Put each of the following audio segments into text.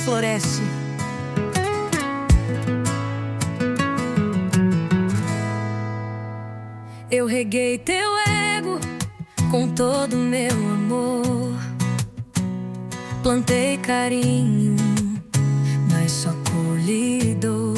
floresce. Eu reguei teu ego com todo meu amor, plantei carinho, mas só colhi dor.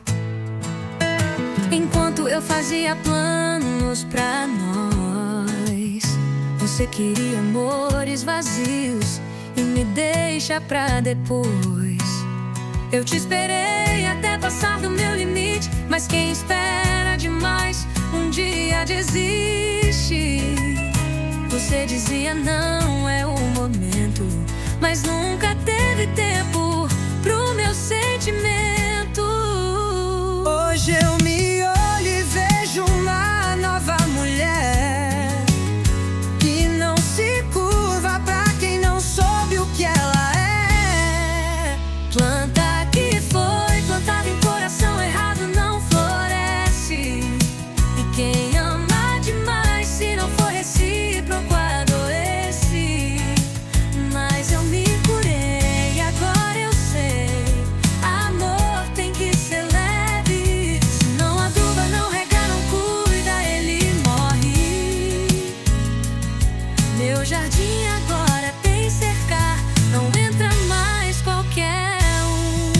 Enquanto eu fazia planos pra nós, você queria amores vazios e me deixa pra depois. Eu te esperei até passar do meu limite, mas quem espera demais um dia desiste. Você dizia não é o momento, mas nunca teve tempo pro meu sentimento. Hoje eu me olho e vejo uma nova mulher que não se curva pra quem não soube o que ela é. Planta que foi plantada em coração errado não floresce. E quem ama demais, se não for recíproco, adoece. Mas eu me curei, agora eu sei, amor tem que ser leve. Se não aduba, não rega, não cuida, ele morre. Meu jardim agora tem cerca, não entra mais qualquer um.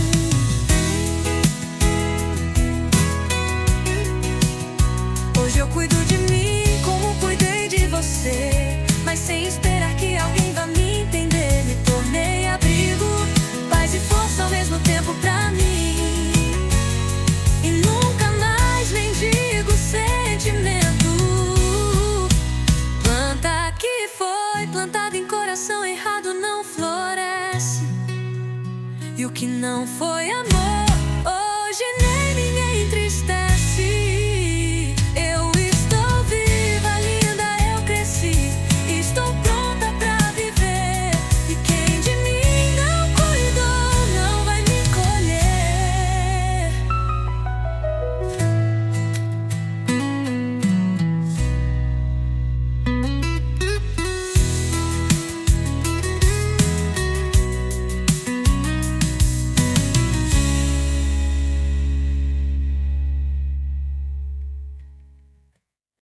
Hoje eu cuido de mim como cuidei de você, mas sem esperar que alguém vá me entender. Me tornei abrigo, paz e força ao mesmo tempo pra mim. E nunca mais mendigo sentimento. Planta que foi plantada em coração errado não floresce. E o que não foi amor, hoje não